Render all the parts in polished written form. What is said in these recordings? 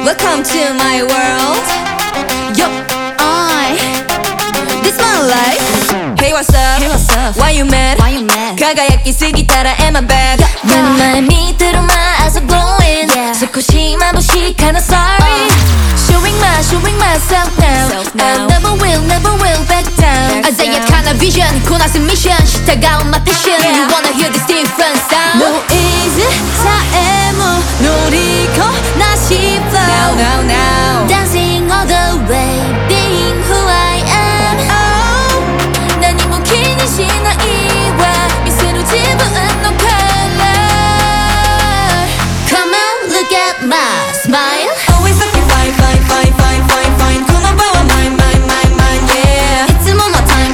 Welcome to my world. Yo, this my life. Hey, what's up? Hey, what's up? Why you mad? Why you mad? 輝きすぎたら am I bad? 난 날 밑으로 맞아서 glowing.少し眩しいかな sorry. Showing myself now. I never will back down. 아자약한 vision, 고나스 mission. 시타가운 my passion. You wanna hear this different sound? No easy 사에모 노리고 나시 flow. Now. Dancing all the way, being who I am. Oh, 난 이 무기니 시나이와 미스로 지부은 no color. Come on, look at my smile. always looking fine. 고마워 mine, yeah. いつものtime.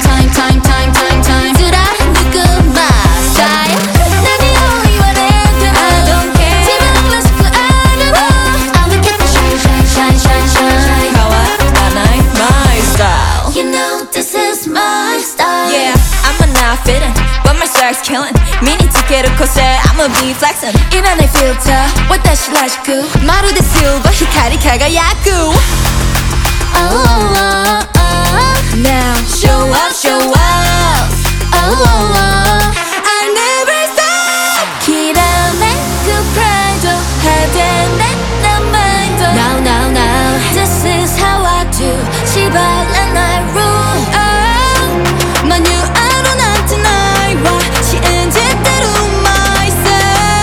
貫く my style. 何を言われても I don't care. 自分らしくあるの I look at the shine. 変わらない my style. You know this is my style. Yeah, I'm not fitting, but my style's killing. 미니 티켓을 코세, I'ma be flexing. 입안의 filter, 私らしく 마루 대 silver, 히카리 가가야쿠. Now show up. I never stop. きらめくプライド派手なマインド Now This is how I do 縛らない rule 마뉴아로 난 tonight 와 시은짓대로 myself.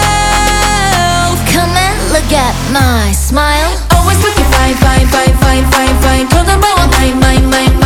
Come and look at my smile. Always looking fine. 고마워 mine.